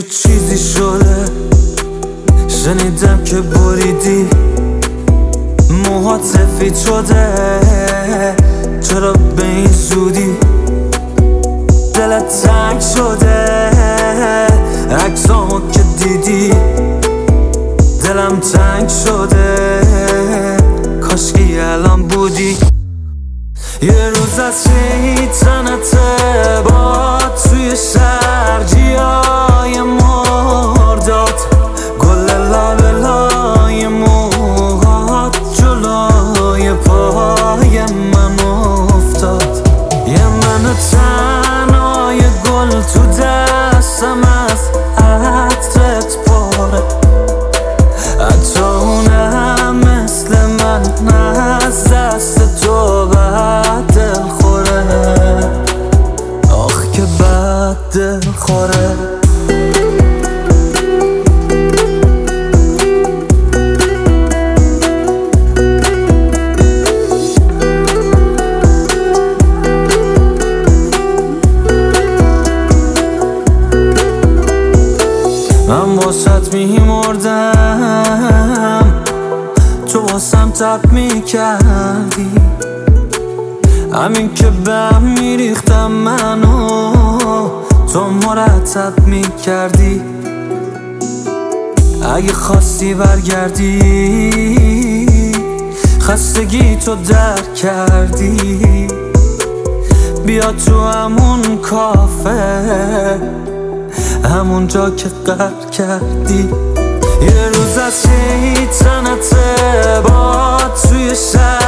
یه چیزی شده، شنیدم که بریدی موهات سفید شده. چرا به این زودی دلت تنگ شده؟ عکسامو که دیدی دلم تنگ شده. کاشکی الان بودی یه روز از شیطنت با توی شرجیای مرداد. گل لابلای موهات جلوی پای من افتاد. یه من تنهای گل تو دستم از عطرت پاره. حتی اونم مثل من از دست تو بد دل خوره. آخ که بد دل خوره. من واسط میمردم، تو واسم تب میکردی. همین که بهم میریختم منو تو مرتب میکردی. اگه خواستی برگردی خستگی تو درک کردی. بیا تو همون کافه، همون جا که قهر کردی. یه روز از شیطنت با توی شهر